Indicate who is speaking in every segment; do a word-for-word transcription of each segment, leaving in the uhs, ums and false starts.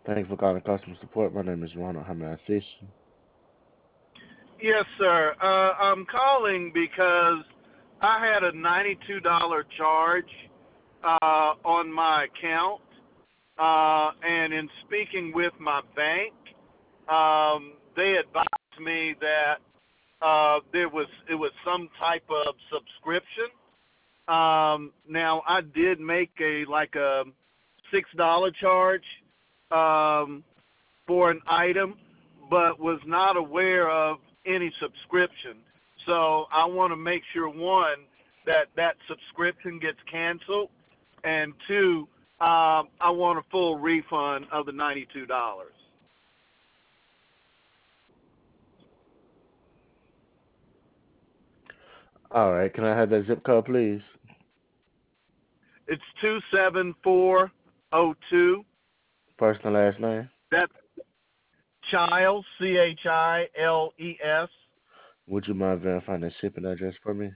Speaker 1: Thank you for calling customer support. My name is Ronald. How may I assist you?
Speaker 2: Yes, sir. Uh, I'm calling because I had a ninety-two dollars charge uh, on my account, uh, and in speaking with my bank, um, they advised me that uh, there was it was some type of subscription. Um, now I did make a like a six dollar charge um, for an item, but was not aware of any subscription. So I want to make sure, one, that that subscription gets canceled, and two, um, I want a full refund of the ninety-two dollars.
Speaker 1: All right. Can I have that zip code, please?
Speaker 2: It's two seven four zero two.
Speaker 1: First and last name.
Speaker 2: That's Chiles, C H I L E S.
Speaker 1: Would you mind verifying the shipping address for me?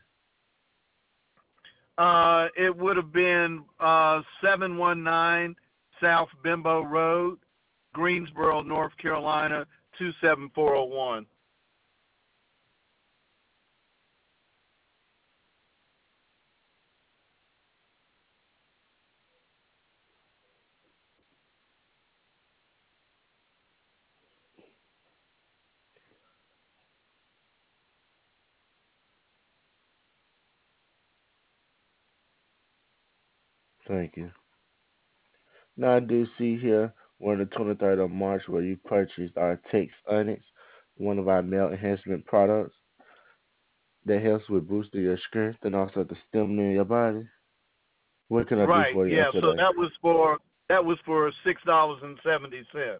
Speaker 2: Uh, it would have been uh, seven one nine South Bimbo Road, Greensboro, North Carolina, two seven four zero one.
Speaker 1: Thank you. Now I do see here on the twenty-third of March where you purchased our Tex Onyx, one of our male enhancement products that helps with boosting your strength and also to stimulate your body. What can I do
Speaker 2: Right,
Speaker 1: for you on
Speaker 2: yeah. So
Speaker 1: today?
Speaker 2: that was for that was for six dollars and seventy cents.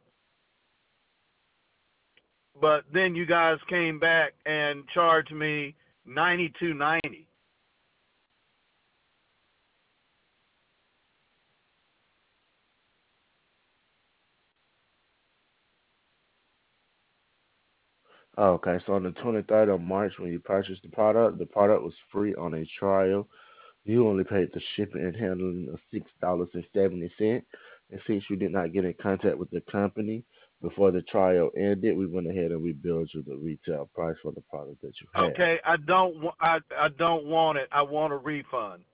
Speaker 2: But then you guys came back and charged me ninety two ninety.
Speaker 1: Oh, okay, so on the twenty-third of March when you purchased the product, the product was free on a trial. You only paid the shipping and handling of six dollars and seventy cents. And since you did not get in contact with the company before the trial ended, we went ahead and we billed you the retail price for the product that you have.
Speaker 2: Okay, I don't wa- I I don't want it. I want a refund.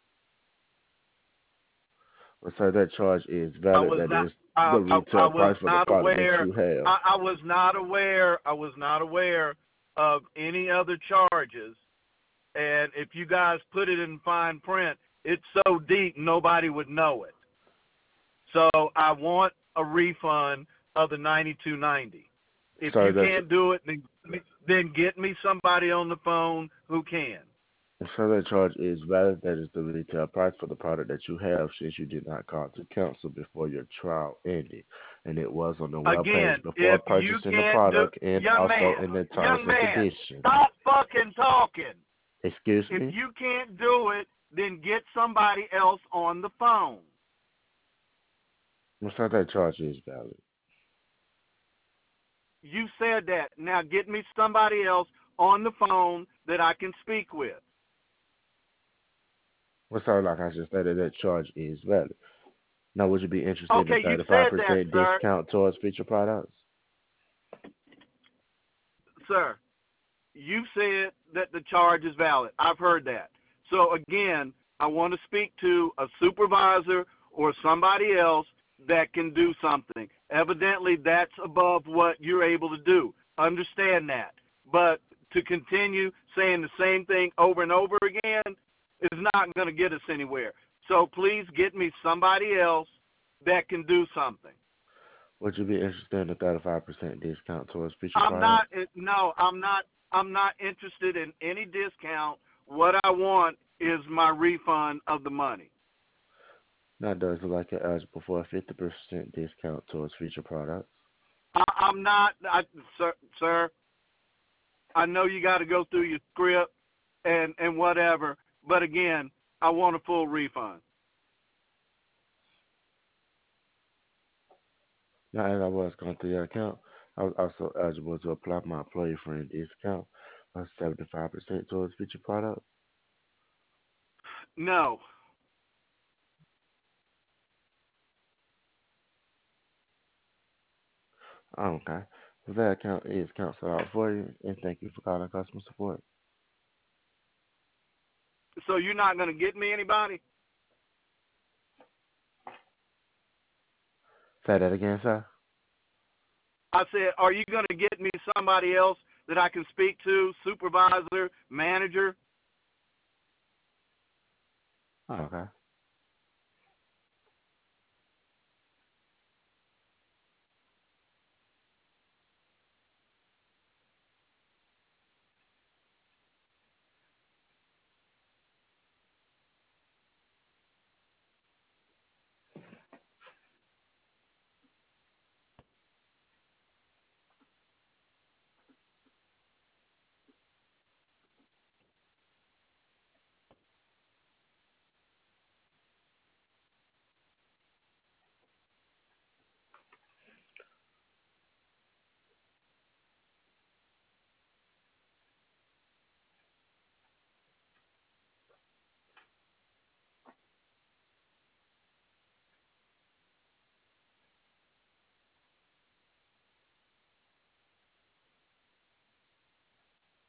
Speaker 1: Well, sir, that charge is
Speaker 2: I
Speaker 1: valid.
Speaker 2: was
Speaker 1: That
Speaker 2: not
Speaker 1: is
Speaker 2: I,
Speaker 1: the
Speaker 2: I, I
Speaker 1: retail
Speaker 2: was
Speaker 1: price for the
Speaker 2: not
Speaker 1: product that
Speaker 2: aware
Speaker 1: you have.
Speaker 2: I, I was not aware I was not aware of any other charges, and if you guys put it in fine print, it's so deep nobody would know it. So I want a refund of the ninety two ninety. If
Speaker 1: Sir,
Speaker 2: you
Speaker 1: that
Speaker 2: can't do it, then then get me somebody on the phone who can.
Speaker 1: sir, that charge is valid. That is the retail price for the product that you have since you did not call to cancel before your trial ended. And it was on the web page
Speaker 2: Again,
Speaker 1: before
Speaker 2: if you
Speaker 1: purchasing the
Speaker 2: can't do,
Speaker 1: product and
Speaker 2: young
Speaker 1: also
Speaker 2: man,
Speaker 1: in the terms
Speaker 2: young
Speaker 1: and
Speaker 2: man,
Speaker 1: conditions.
Speaker 2: stop fucking talking.
Speaker 1: Excuse
Speaker 2: If
Speaker 1: me?
Speaker 2: you can't do it, then get somebody else on the phone.
Speaker 1: Well, sir, that charge is valid.
Speaker 2: You said that. Now get me somebody else on the phone that I can speak with.
Speaker 1: Well, sir, like I just stated, that charge is valid. Now, would you be interested in the
Speaker 2: Okay, you said that,
Speaker 1: thirty-five percent
Speaker 2: sir.
Speaker 1: discount towards feature products?
Speaker 2: Sir, you said that the charge is valid. I've heard that. So again, I want to speak to a supervisor or somebody else that can do something. Evidently, that's above what you're able to do. Understand that. But to continue saying the same thing over and over again is not going to get us anywhere. So please get me somebody else that can do something.
Speaker 1: Would you be interested in the thirty-five percent discount towards feature
Speaker 2: I'm not.
Speaker 1: products?
Speaker 2: No, I'm not. I'm not interested in any discount. What I want is my refund of the money.
Speaker 1: Now, does it like you're eligible for a fifty percent discount towards feature products?
Speaker 2: I, I'm not, I, sir, sir. I know you got to go through your script and and whatever, but again, I want a full refund.
Speaker 1: Now, as I was going through your account, I was also eligible to apply my employee friend discount of seventy-five percent towards feature products.
Speaker 2: No,
Speaker 1: Oh, okay. Well, that account is canceled out for you, and thank you for calling customer support.
Speaker 2: So you're not going to get me anybody?
Speaker 1: Say that again, sir.
Speaker 2: I said, are you going to get me somebody else that I can speak to, supervisor, manager?
Speaker 1: Oh, okay.